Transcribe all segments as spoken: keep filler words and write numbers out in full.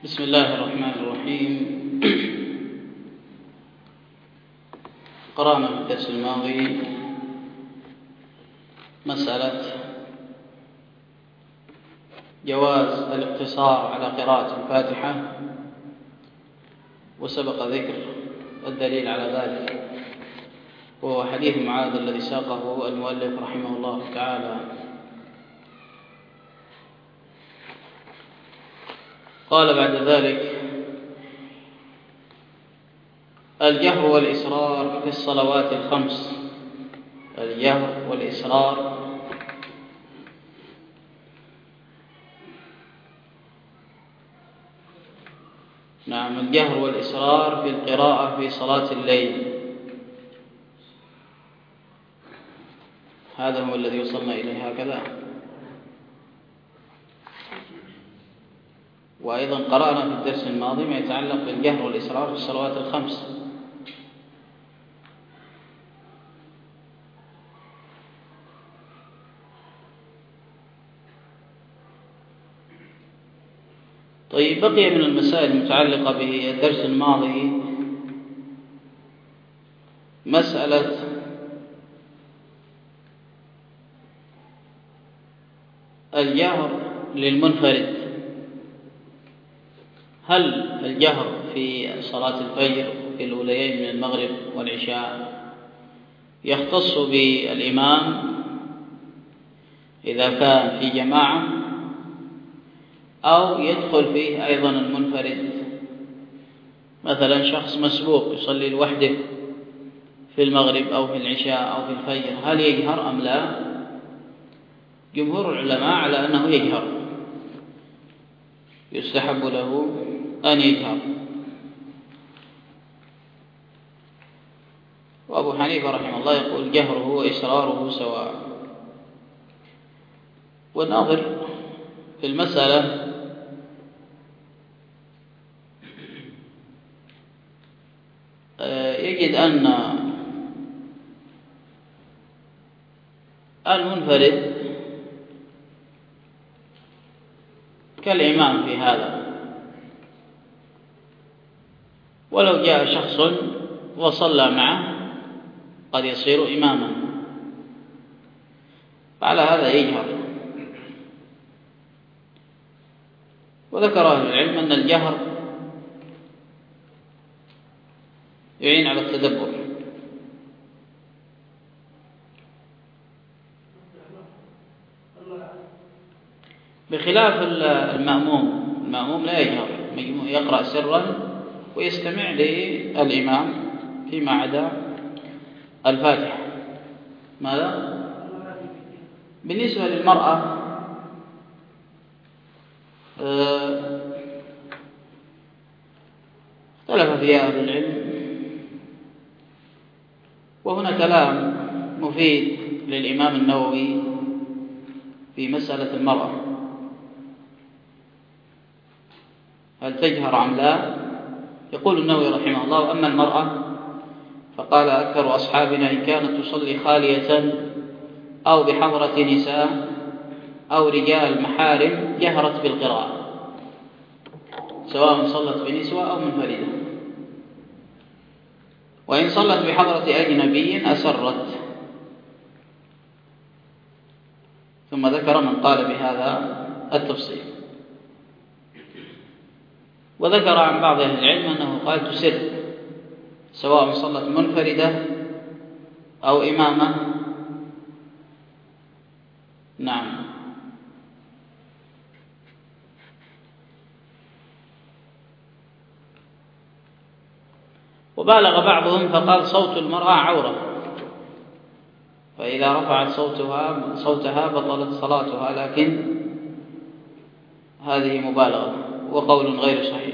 بسم الله الرحمن الرحيم. قرأنا في الدرس الماضي مسألة جواز الاقتصار على قراءة الفاتحة، وسبق ذكر الدليل على ذلك، وهو حديث معاذ الذي ساقه المؤلف رحمه الله تعالى. قال بعد ذلك: الجهر والإسرار في الصلوات الخمس. الجهر والإسرار نعم الجهر والإسرار في القراءة في صلاة الليل، هذا هو الذي وصلنا إليه هكذا. وأيضا قرأنا في الدرس الماضي ما يتعلق بالجهر والإسرار في الصلوات الخمس. طيب، بقي من المسائل المتعلقة بالدرس الماضي مسألة الجهر للمنفرد. هل الجهر في صلاة الفجر في الأوليين من المغرب والعشاء يختص بالإمام إذا كان في جماعة، أو يدخل فيه أيضا المنفرد؟ مثلا شخص مسبوق يصلي لوحده في المغرب أو في العشاء أو في الفجر، هل يجهر أم لا؟ جمهور العلماء على أنه يجهر، يستحب له أن يجهر. وأبو حنيفة رحمه الله يقول جهره وإسراره سواء. والناظر في المسألة يجد أن المنفرد كالإمام في هذا، ولو جاء شخص وصلى معه قد يصير إماما، فعلى هذا يجهر. وذكر أهل العلم أن الجهر يعين على التدبر، بخلاف المأموم. المأموم لا يجهر، يقرأ سرا ويستمع للإمام فيما عدا الفاتحة. ماذا؟ بالنسبة للمرأة اختلف فيها أهل العلم، وهنا كلام مفيد للإمام النووي في مسألة المرأة، هل تجهر أم لا؟ يقول النووي رحمه الله: أما المرأة فقال أكثر أصحابنا إن كانت تصلي خالية أو بحضرة نساء أو رجال محارم جهرت بالقراءة، سواء صلت بنسوة أو منفردة، وإن صلت بحضرة أجنبي أسرت. ثم ذكر من قال بهذا التفصيل، وذكر عن بعض أهل العلم أنه قال تسر، سواء صلت منفردة أو إمامة. نعم. وبالغ بعضهم فقال صوت المرأة عورة، فإذا رفعت صوتها صوتها بطلت صلاتها، لكن هذه مبالغة وقول غير صحيح.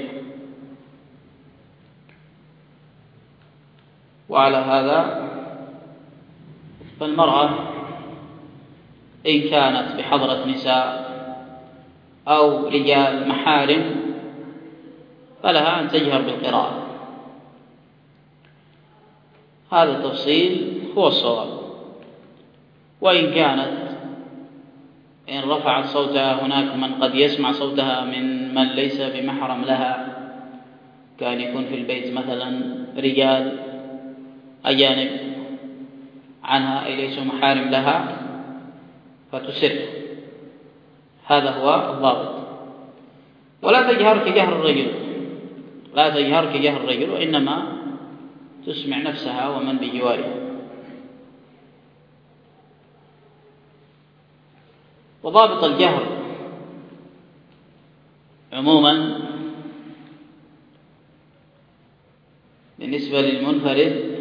وعلى هذا فالمرأة إن كانت بحضرة نساء أو رجال محارم فلها أن تجهر بالقراءة. هذا التفصيل هو الصواب. وإن كانت إن رفعت صوتها هناك من قد يسمع صوتها من من ليس بمحرم لها، كان يكون في البيت مثلا رجال أجانب عنها أي ليسوا محارم لها فتسر، هذا هو الضابط. ولا تجهر كجهر الرجل، لا تجهر كجهر الرجل، وإنما تسمع نفسها ومن بجوارها. وضابط الجهر عموما بالنسبة للمنفرد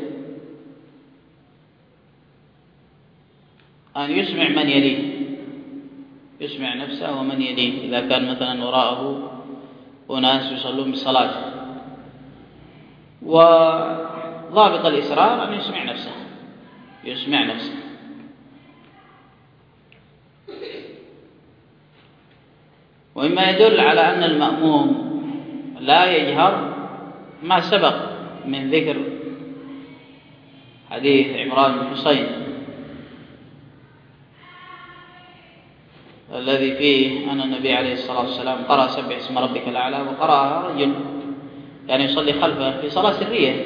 أن يسمع من يليه، يسمع نفسه ومن يليه، إذا كان مثلا وراءه أناس يصلون بالصلاة. وضابط الإسرار أن يسمع نفسه، يسمع نفسه. ومما يدل على أن المأموم لا يجهر ما سبق من ذكر حديث عمران بن حسين الذي فيه أن النبي عليه الصلاة والسلام قرأ سبح اسم ربك الأعلى، وقرأها رجل يعني يصلي خلفه في صلاة سرية،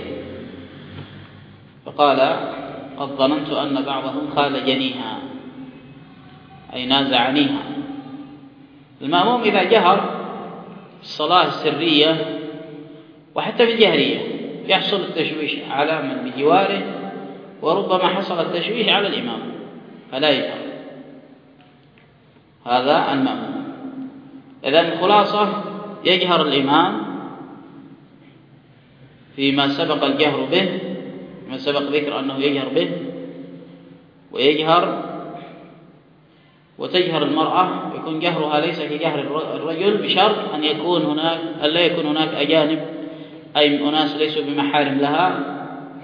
فقال قد ظننت أن بعضهم خالجنيها أي نازعنيها. المأموم إذا جهر الصلاة السرية وحتى في الجهرية يحصل التشويش على من بجواره، وربما حصل التشويش على الإمام فلا يجهر، هذا المأموم. إذن الخلاصة يجهر الإمام فيما سبق الجهر به، ما سبق ذكر أنه يجهر به، ويجهر وتجهر المرأة، يكون جهرها ليس كجهر الرجل بشرط أن يكون هناك أن لا يكون هناك أجانب أي أناس ليسوا بمحارم لها.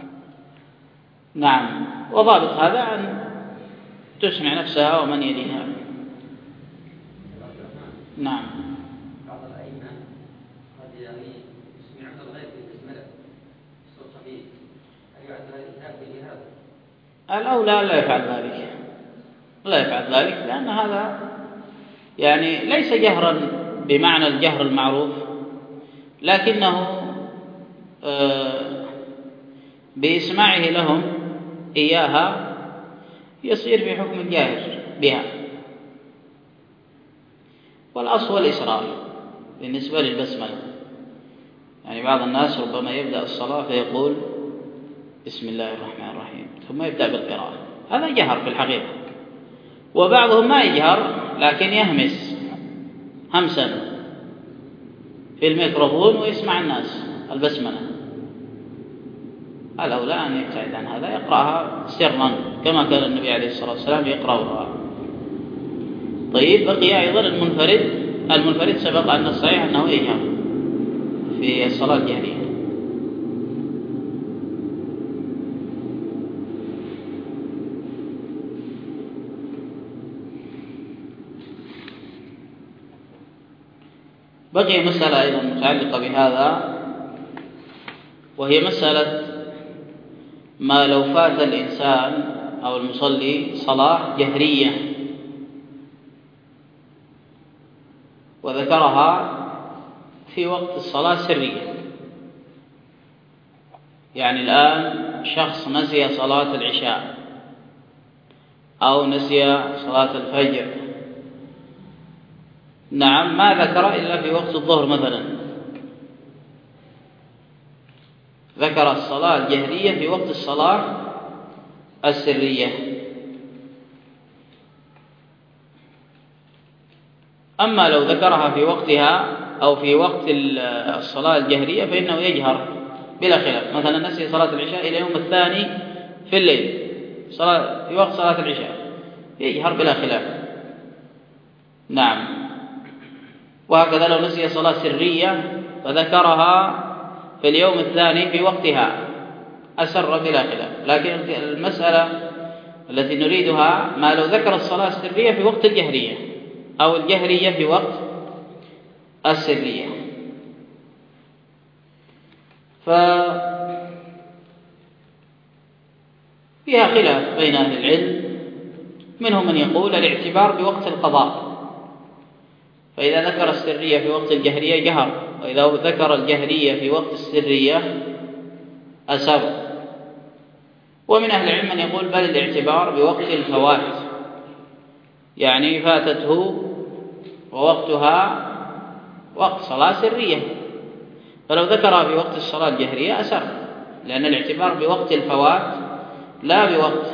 نعم. وضابط هذا أن تسمع نفسها ومن يليها. نعم. بعض الأئمة قد يسمعون الغيب بالبسملة بصوت خفيف، هل يعد هذا الإنسان بجهاد؟ الأولى لا يفعل ذلك، لا يفعل ذلك، لأن هذا يعني ليس جهرا بمعنى الجهر المعروف، لكنه بإسماعه لهم إياها يصير في حكم الجاهر بها. والأصل الإسرار بالنسبة للبسملة، يعني بعض الناس ربما يبدأ الصلاة فيقول بسم الله الرحمن الرحيم ثم يبدأ بالقراءة، هذا جهر في الحقيقة. وبعضهم ما يجهر لكن يهمس همسا في الميكروفون ويسمع الناس البسملة، الأولى أن يبتعد عن هذا، يقرأها سرا كما كان النبي عليه الصلاة والسلام يقرأها. طيب، بقي أيضا المنفرد. المنفرد سبق أن الصحيح أنه يجهر في الصلاة الجهرية. بقي مسألة أيضا متعلقة بهذا، وهي مسألة ما لو فات الإنسان أو المصلي صلاة جهرية وذكرها في وقت الصلاة سرية. يعني الآن شخص نسي صلاة العشاء أو نسي صلاة الفجر، نعم، ما ذكر إلا في وقت الظهر مثلا، ذكر الصلاة الجهرية في وقت الصلاة السرية. أما لو ذكرها في وقتها أو في وقت الصلاة الجهرية فإنه يجهر بلا خلاف. مثلا نسي صلاة العشاء إلى يوم الثاني في الليل صلاة في وقت صلاة العشاء، يجهر بلا خلاف. نعم. وهكذا لو نسي صلاة سرية فذكرها في اليوم الثاني في وقتها أسر بلا خلاف. لكن المسألة التي نريدها ما لو ذكر الصلاة السرية في وقت الجهرية أو الجهرية في وقت السرية. ففيها خلاف بين أهل العلم منهم من يقول الاعتبار بوقت القضاء، فإذا ذكر السرية في وقت الجهرية جهر، وإذا ذكر الجهرية في وقت السرية أسر. ومن أهل العلم من يقول بل الاعتبار بوقت الفوات، يعني فاتته ووقتها وقت صلاة سرية، فلو ذكرها في وقت الصلاة الجهرية أسر، لأن الاعتبار بوقت الفوات لا بوقت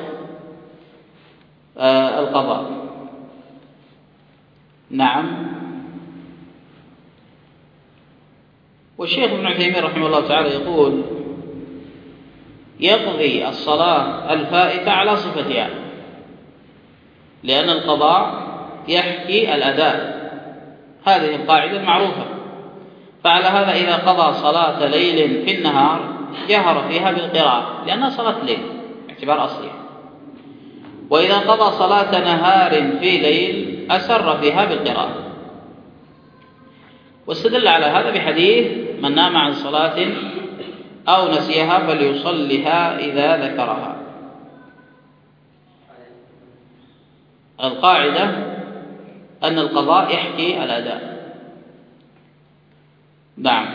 آه القضاء. نعم. والشيخ ابن عثيمين رحمه الله تعالى يقول يقضي الصلاة الفائتة على صفتها، لأن القضاء يحكي الأداء، هذه القاعدة المعروفة. فعلى هذا إذا قضى صلاة ليل في النهار جهر فيها بالقراءة لأنها صلاة ليل اعتبار أصلي، وإذا قضى صلاة نهار في ليل أسر فيها بالقراءة. واستدل على هذا بحديث من نام عن صلاة أو نسيها فليصلها إذا ذكرها. القاعدة أن القضاء يحكي الأداء. نعم،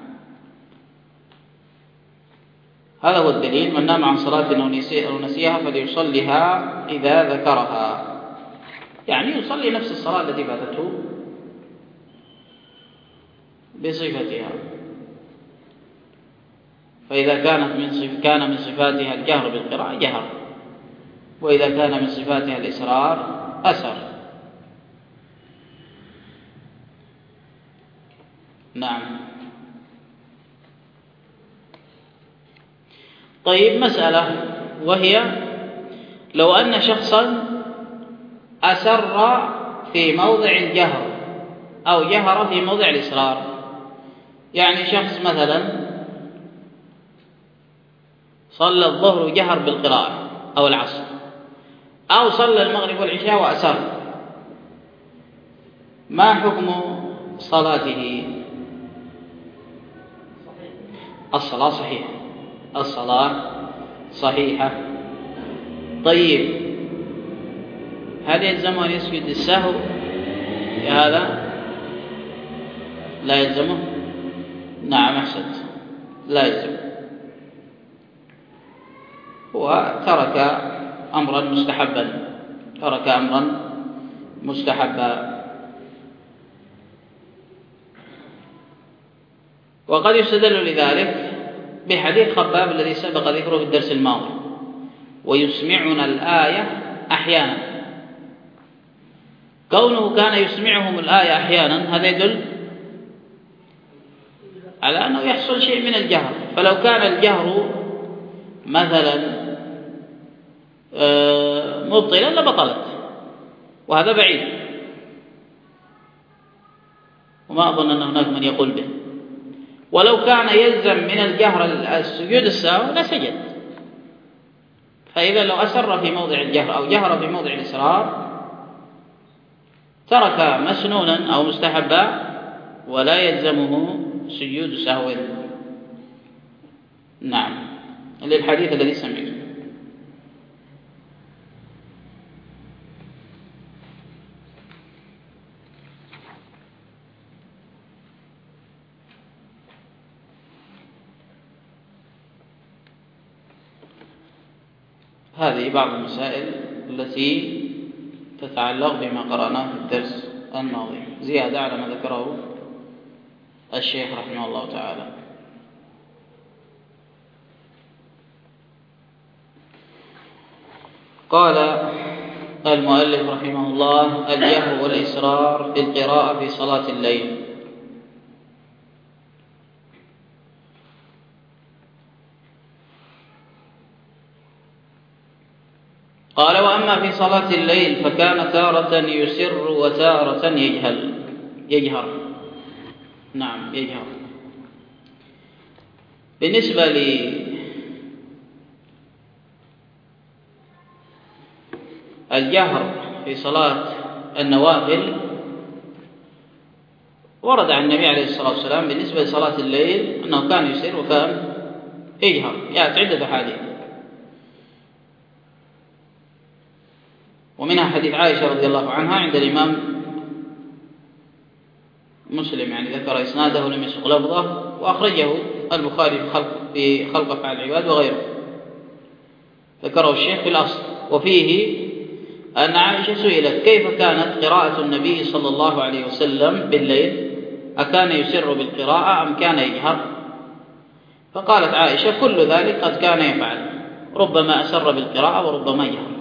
هذا هو الدليل، من نام عن صلاة أو نسيها فليصلها إذا ذكرها، يعني يصلي نفس الصلاة التي فاتته بصفتها. فإذا كانت من صف... كان من صفاتها الجهر بالقراءة جهر، وإذا كان من صفاتها الإسرار أسر. نعم. طيب، مسألة وهي لو أن شخصا أسر في موضع الجهر أو جهر في موضع الإسرار، يعني شخص مثلا صلى الظهر وجهر بالقراءة أو العصر، أو صلى المغرب والعشاء وأسر، ما حكم صلاته؟ الصلاة صحيحة، الصلاة صحيحة. طيب، هل يلزمه أن يسجد السهو في هذا؟ لا يلزمه. نعم، أحسنت، لا يلزمه، وترك أمرا مستحبا، ترك أمرا مستحبا. وقد يستدل لذلك بحديث خباب الذي سبق ذكره في الدرس الماضي، ويسمعنا الآية أحيانا. كونه كان يسمعهم الآية أحيانا هذا يدل على أنه يحصل شيء من الجهر، فلو كان الجهر مثلا مبطلا لبطلت، وهذا بعيد، وما أظن أن هناك من يقول به. ولو كان يلزم من الجهر السجود السهو لسجد. فإذا لو أسر في موضع الجهر أو جهر في موضع الإسرار ترك مسنونا أو مستحبا ولا يلزمه سجود سهو. نعم، للحديث الذي سمعته. هذه بعض المسائل التي تتعلق بما قرأناه في الدرس الماضي، زيادة على ما ذكره الشيخ رحمه الله تعالى. قال المؤلف رحمه الله: الجهر والإسرار في القراءة في صلاة الليل. قال: وأما في صلاة الليل فكان تارة يسر وتارة يجهل يجهر نعم يجهر. بالنسبة للجهر في صلاة النوافل ورد عن النبي عليه الصلاة والسلام بالنسبة لصلاة الليل أنه كان يسر وكان يجهر، يعني عدة أحاديث. ومنها حديث عائشة رضي الله عنها عند الإمام مسلم، يعني ذكر إسناده ولم يسق لفظه، وأخرجه البخاري في خلق, في خلق أفعال العباد وغيره، ذكره الشيخ في الأصل. وفيه أن عائشة سئلت كيف كانت قراءة النبي صلى الله عليه وسلم بالليل، أكان يسر بالقراءة أم كان يجهر؟ فقالت عائشة كل ذلك قد كان يفعل، ربما أسر بالقراءة وربما جهر،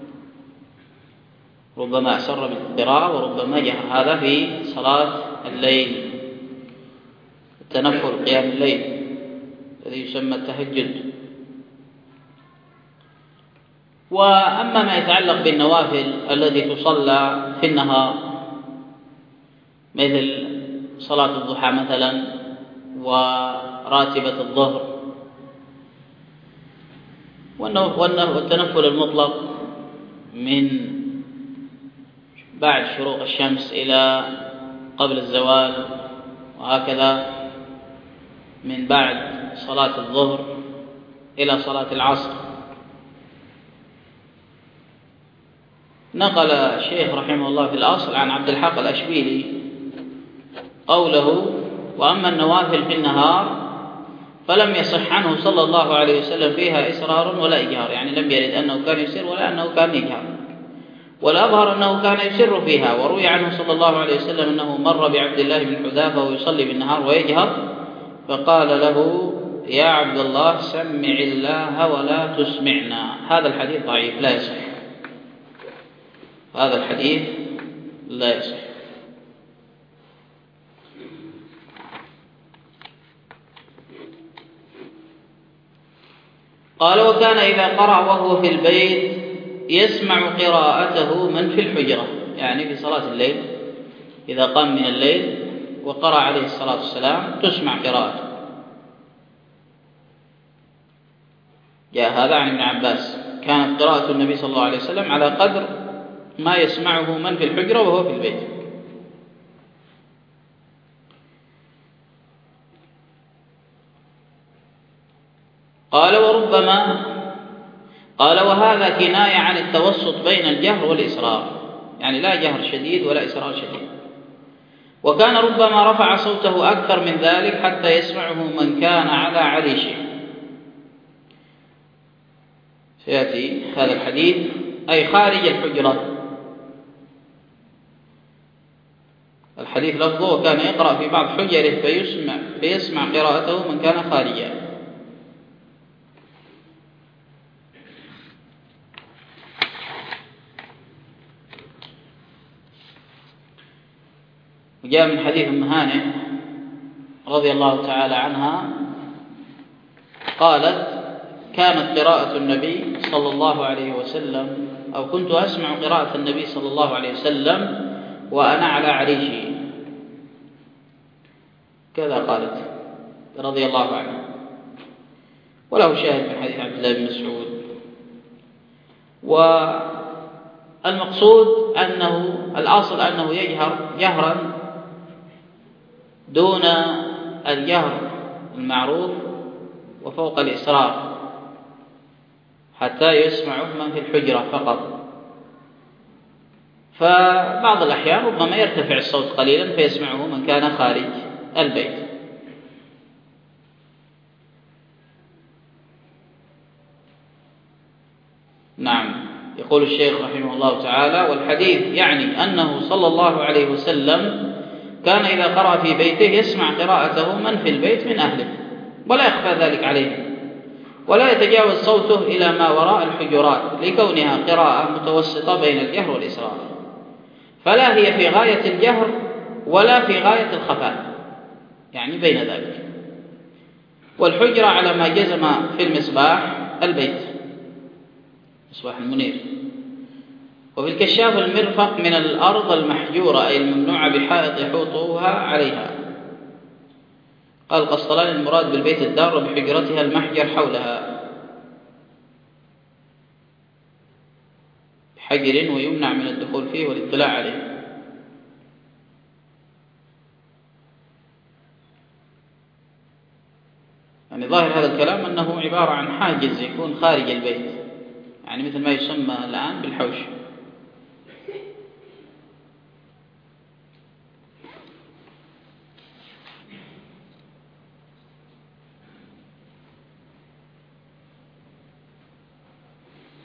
ربما أسر بالقراءة وربما جهر. هذا في صلاة الليل، التنفل قيام الليل الذي يسمى التهجد. وأما ما يتعلق بالنوافل التي تصلى في النهار مثل صلاة الضحى مثلا وراتبة الظهر والتنفل المطلق من بعد شروق الشمس إلى قبل الزوال، وهكذا من بعد صلاة الظهر إلى صلاة العصر. نقل الشيخ رحمه الله في الأصل عن عبد الحق الأشبيلي قوله: وأما النوافل في النهار فلم يصح عنه صلى الله عليه وسلم فيها إسرار ولا إجهار، يعني لم يرد أنه كان يسر ولا أنه كان يجهر، والأظهر أنه كان يسر فيها. وروي عنه صلى الله عليه وسلم أنه مر بعبد الله بن حذافة ويصلي بالنهار ويجهر، فقال له: يا عبد الله سمع الله ولا تسمعنا. هذا الحديث ضعيف لا يصح، هذا الحديث لا يصح. قال: وكان إذا قرأ وهو في البيت يسمع قراءته من في الحجرة، يعني في صلاة الليل إذا قام من الليل وقرأ عليه الصلاة والسلام تسمع قراءته. جاء هذا عن ابن عباس: كانت قراءة النبي صلى الله عليه وسلم على قدر ما يسمعه من في الحجرة وهو في البيت. قال: وربما قال وهذا كناية عن التوسط بين الجهر والإسرار، يعني لا جهر شديد ولا إسرار شديد. وكان ربما رفع صوته أكثر من ذلك حتى يسمعه من كان على عريشه. سيأتي هذا الحديث أي خارج الحجرة. الحديث لفظه: وكان يقرأ في بعض حجره فيسمع, فيسمع قراءته من كان خارجا. وجاء من حديث أم هانئ رضي الله تعالى عنها قالت: كانت قراءة النبي صلى الله عليه وسلم أو كنت أسمع قراءة النبي صلى الله عليه وسلم وأنا على عريشي، كذا قالت رضي الله عنها. وله شاهد من حديث عبد الله بن مسعود. والمقصود أنه الأصل أنه يجهر جهرا دون الجهر المعروف وفوق الإسرار حتى يسمعه من في الحجرة فقط. فبعض الأحيان ربما يرتفع الصوت قليلا فيسمعه من كان خارج البيت. نعم. يقول الشيخ رحمه الله تعالى: والحديث يعني أنه صلى الله عليه وسلم كان إذا قرأ في بيته يسمع قراءته من في البيت من أهله ولا يخفى ذلك عليه، ولا يتجاوز صوته إلى ما وراء الحجرات لكونها قراءة متوسطة بين الجهر والإسرار، فلا هي في غاية الجهر ولا في غاية الخفاء، يعني بين ذلك. والحجرة على ما جزم في المصباح البيت، مصباح المنير. وفي الكشاف المرفق من الأرض المحجورة أي الممنوعة بحائط يحوطها عليها. قال القسطلاني: المراد بالبيت الدار بحجرتها المحجر حولها بحجر ويمنع من الدخول فيه والاطلاع عليه. يعني ظاهر هذا الكلام أنه عبارة عن حاجز يكون خارج البيت، يعني مثل ما يسمى الآن بالحوش.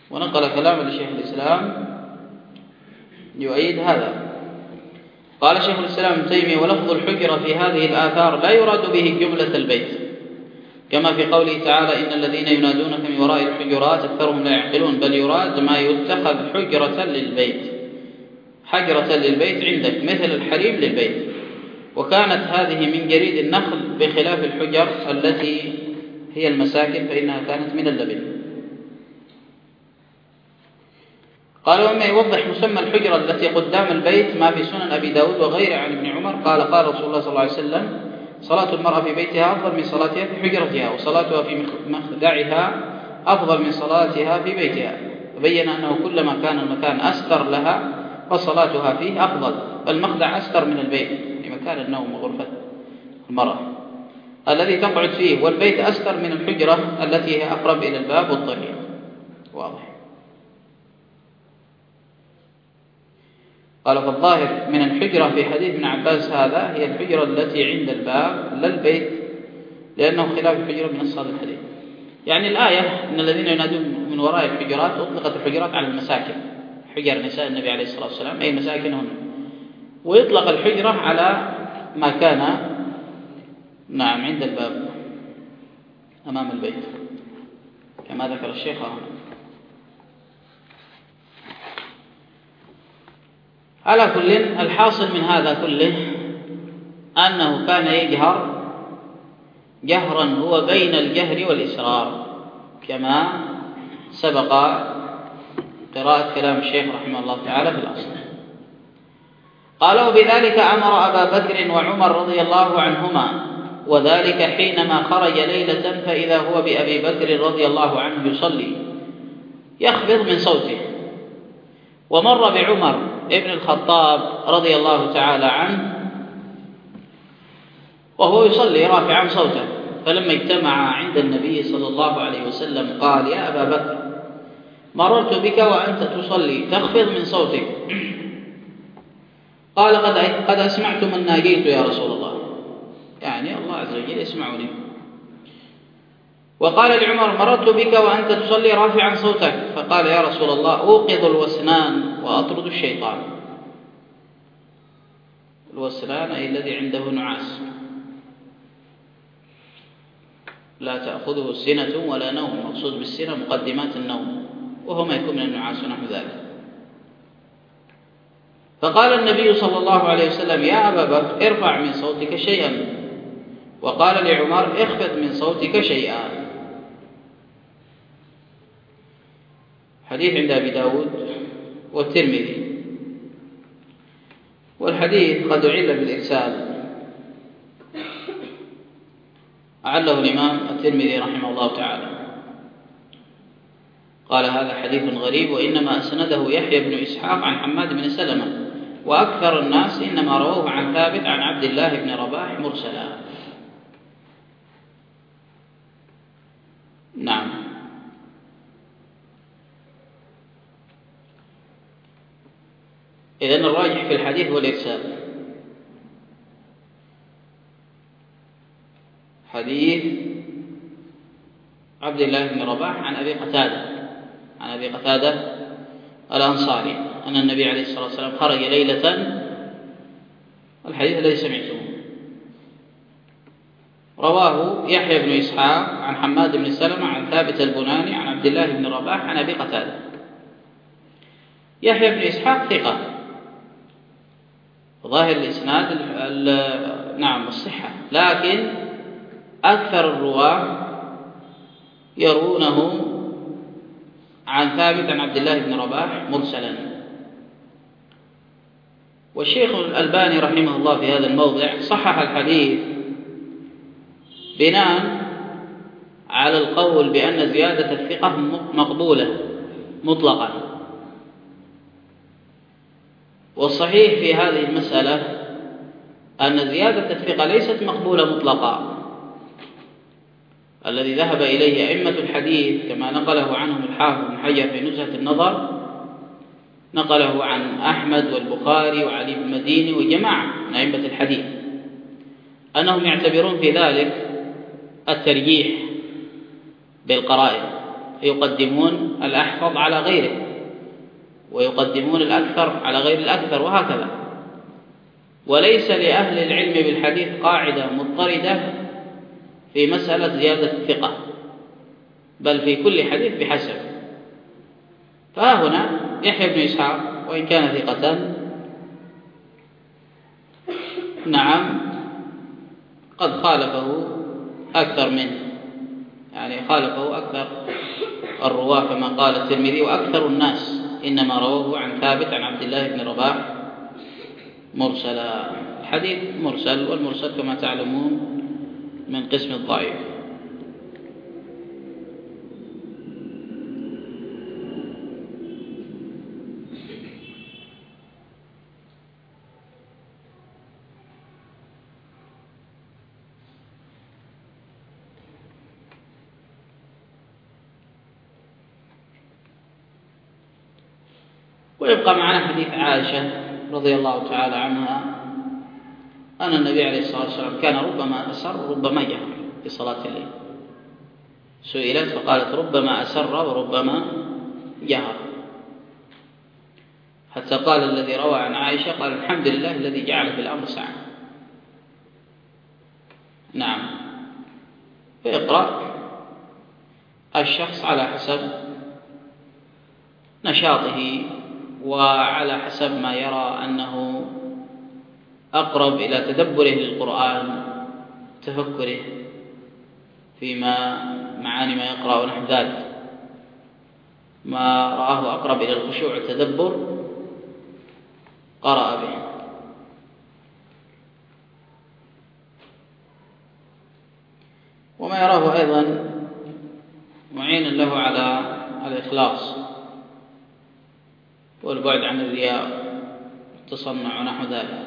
ونقل كلام لشيخ الإسلام يؤيد هذا. قال شيخ الإسلام ابن تيمية: ولفظ الحجرة في هذه الآثار لا يراد به جملة البيت، كما في قوله تعالى: إن الذين ينادونك من وراء الحجرات أكثرهم لا يعقلون، بل يراد ما يتخذ حجرة للبيت، حجرة للبيت عندك مثل الحريم للبيت. وكانت هذه من جريد النخل بخلاف الحجر التي هي المساكن فإنها كانت من اللبن. قال: وما يوضح مسمى الحجرة التي قدام البيت ما في سنن أبي داود وغيره عن ابن عمر قال: قال رسول الله صلى الله عليه وسلم: صلاة المرأة في بيتها أفضل من صلاتها في حجرتها، وصلاتها في مخدعها أفضل من صلاتها في بيتها. فبين أنه كلما كان المكان أستر لها فصلاتها فيه أفضل، فالمخدع أستر من البيت في مكان النوم وغرفة المرأة الذي تقعد فيه، والبيت أستر من الحجرة التي هي أقرب إلى الباب والطريق. واضح. قال: فالظاهر من الحجرة في حديث ابن عباس هذا هي الحجرة التي عند الباب لا البيت، لأنه خلاف الحجرة من الصاد الحديث. يعني الآية: إن الذين ينادون من وراء الحجرات، أطلقت الحجرات على المساكن، حجر نساء النبي عليه الصلاة والسلام أي مساكنهن، ويطلق الحجرة على ما كان نعم عند الباب أمام البيت كما ذكر الشيخ هنا. على كل، الحاصل من هذا كله أنه كان يجهر جهرا هو بين الجهر والإسرار، كما سبق قراءة كلام الشيخ رحمه الله تعالى في الأصل. قال: وبذلك أمر أبا بكر وعمر رضي الله عنهما، وذلك حينما خرج ليلة فإذا هو بأبي بكر رضي الله عنه يصلي يخفض من صوته، ومر بعمر ابن الخطاب رضي الله تعالى عنه وهو يصلي رافعا صوته، فلما اجتمع عند النبي صلى الله عليه وسلم قال: يا أبا بكر، مررت بك وأنت تصلي تخفض من صوتك، قال: قد قد أسمعت من ناجيت يا رسول الله، يعني الله عز وجل يسمعني. وقال لعمر: مررت بك وأنت تصلي رافعا صوتك، فقال: يا رسول الله، أوقظ الوسنان وأطرد الشيطان. الوسنان أي الذي عنده نعاس لا تأخذه سنة ولا نوم، مقصود بالسنة مقدمات النوم، وهو ما يكون من النعاس ونحو ذلك. فقال النبي صلى الله عليه وسلم: يا أبا بكر، ارفع من صوتك شيئا. وقال لعمر: اخفض من صوتك شيئا. حديث عند أبي داود والترمذي، والحديث قد أعل بالإرسال، أعله الإمام الترمذي رحمه الله تعالى، قال: هذا حديث غريب، وإنما أسنده يحيى بن إسحاق عن حماد بن سلمة، وأكثر الناس إنما رووه عن ثابت عن عبد الله بن رباح مرسلا. نعم. إذن الراجح في الحديث هو الإرسال. حديث عبد الله بن رباح عن أبي قتادة عن أبي قتادة الأنصاري أن النبي عليه الصلاة والسلام خرج ليلة، الحديث الذي سمعتموه رواه يحيى بن إسحاق عن حماد بن سلمة عن ثابت البناني عن عبد الله بن رباح عن أبي قتادة. يحيى بن إسحاق ثقة، ظاهر الإسناد نعم الصحة، لكن أكثر الرواة يرونه عن ثابت عن عبد الله بن رباح مرسلا. والشيخ الألباني رحمه الله في هذا الموضع صحح الحديث بناء على القول بأن زيادة الثقة مقبولة مطلقا. والصحيح في هذه المسألة أن زيادة الثقة ليست مقبولة مطلقا، الذي ذهب إليه أئمة الحديث كما نقله عنهم الحافظ بن حجر في نزهة النظر، نقله عن أحمد والبخاري وعلي بن المديني وجماعة من أئمة الحديث، أنهم يعتبرون في ذلك الترجيح بالقرائن، يقدمون الأحفظ على غيره، ويقدمون الأكثر على غير الأكثر، وهكذا. وليس لأهل العلم بالحديث قاعدة مضطردة في مسألة زيادة الثقة، بل في كل حديث بحسب. فها هنا يحيى بن إسحاق وإن كان ثقة، نعم، قد خالفه أكثر منه، يعني خالفه أكثر الرواة كما قال الترمذي، وأكثر الناس إنما رواه عن ثابت عن عبد الله بن رباح مرسلا. الحديث مرسل، والمرسل كما تعلمون من قسم الضعيف. ويبقى معنا حديث عائشة رضي الله تعالى عنها أن النبي عليه الصلاة والسلام كان ربما أسر ربما جهر في صلاة الليل. سئلت فقالت ربما أسر وربما جهر، حتى قال الذي روى عن عائشة قال الحمد لله الذي جعل في الأمر سعة. نعم. فيقرأ الشخص على حسب نشاطه وعلى حسب ما يرى أنه أقرب إلى تدبره للقرآن، تفكره فيما معاني ما يقرأ ونحو ذلك، ما رآه أقرب إلى الخشوع والتدبر قرأ به. وما يراه أيضا معينا له على الإخلاص والبعد عن الرياء والتصنع ونحو ذلك.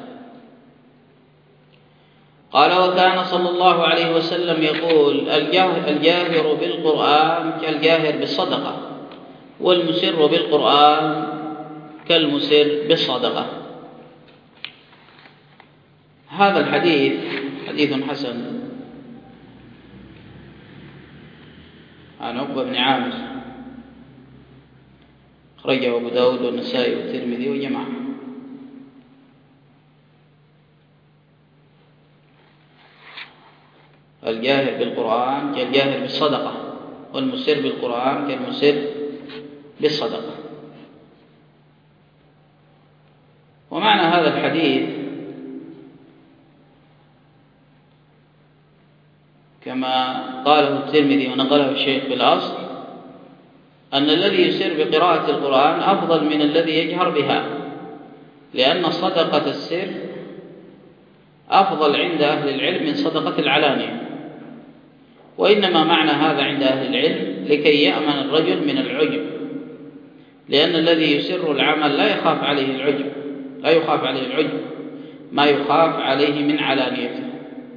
قال وكان صلى الله عليه وسلم يقول الجاهر بالقرآن كالجاهر بالصدقة، والمسر بالقرآن كالمسر بالصدقة. هذا الحديث حديث حسن عن عقبة بن عامر، أخرجه أبو داود والنسائي والترمذي وجماعة. الجاهر بالقرآن كالجاهر بالصدقة، والمسر بالقرآن كالمسر بالصدقة. ومعنى هذا الحديث كما قاله الترمذي ونقله الشيخ بالأصل أن الذي يسر بقراءة القرآن أفضل من الذي يجهر بها، لأن صدقة السر أفضل عند أهل العلم من صدقة العلانية. وإنما معنى هذا عند أهل العلم لكي يأمن الرجل من العجب، لأن الذي يسر العمل لا يخاف عليه العجب، لا يخاف عليه العجب ما يخاف عليه من علانيته.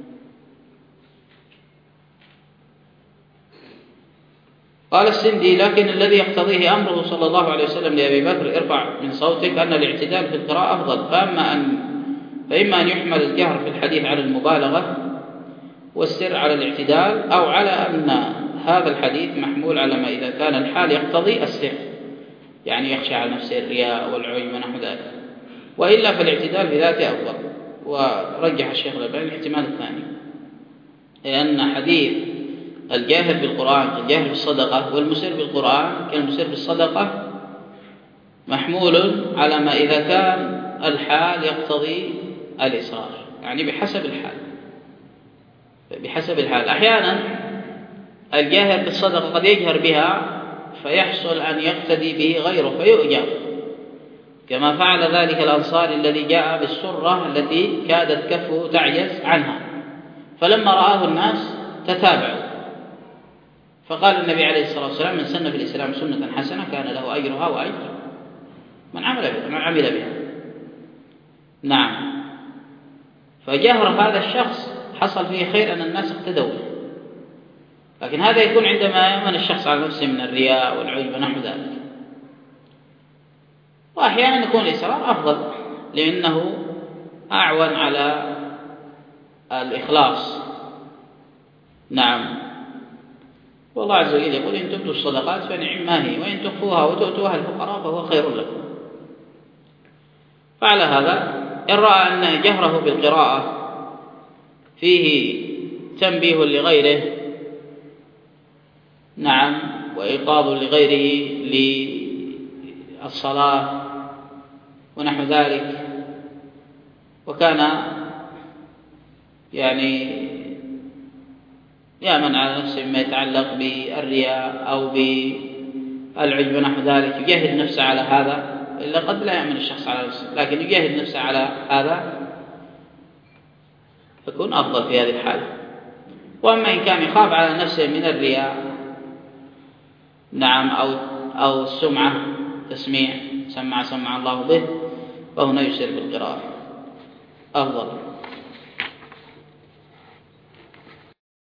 قال السندي لكن الذي يقتضيه أمره صلى الله عليه وسلم لأبي بكر ارفع من صوتك أن الاعتدال في القراءة أفضل، فأما أن فإما أن يحمل الجهر في الحديث على المبالغة والسر على الاعتدال، أو على أن هذا الحديث محمول على ما إذا كان الحال يقتضي السر، يعني يخشى على نفسه الرياء والعجب ونحو ذلك، وإلا فالاعتدال بذاته أفضل. ورجح الشيخ الألباني الاحتمال الثاني، لأن حديث الجاهر بالقرآن كالجاهر بالصدقة والمسر بالقرآن كالمسر بالصدقة محمول على ما إذا كان الحال يقتضي الإصرار، يعني بحسب الحال بحسب الحال. أحيانا الجاهر بالصدقة قد يجهر بها فيحصل أن يقتدي به غيره فيؤجر، كما فعل ذلك الأنصاري الذي جاء بالسرة التي كادت كفه تعجز عنها، فلما رآه الناس تتابعوا، فقال النبي عليه الصلاة والسلام من سن في الإسلام سنة حسنة كان له أجرها وأجر من عمل بها, من عمل بها. نعم. فجهر هذا الشخص حصل فيه خير أن الناس اقتدوا به، لكن هذا يكون عندما يأمن الشخص على نفسه من الرياء والعجب ونحو ذلك. وأحيانا يكون الإصرار أفضل لأنه أعون على الإخلاص. نعم. والله عز وجل يقول إن تبدوا الصدقات فنعم ما هي وإن تخفوها وتؤتوها الفقراء فهو خير لكم. فعلى هذا إن رأى أن جهره بالقراءة فيه تنبيه لغيره نعم وإيقاظ لغيره للصلاة ونحو ذلك، وكان يعني يأمن على نفسه مما يتعلق بالرياء أو بالعجب ونحو ذلك، يجاهد نفسه على هذا، إلا قد لا يأمن الشخص على نفسه لكن يجاهد نفسه على هذا يكون أفضل في هذه الحالة. وأما إن كان يخاف على نفسه من الرياء نعم أو أو السمعة تسميع سمع سمع الله به فهنا يسر بالقراءة أفضل.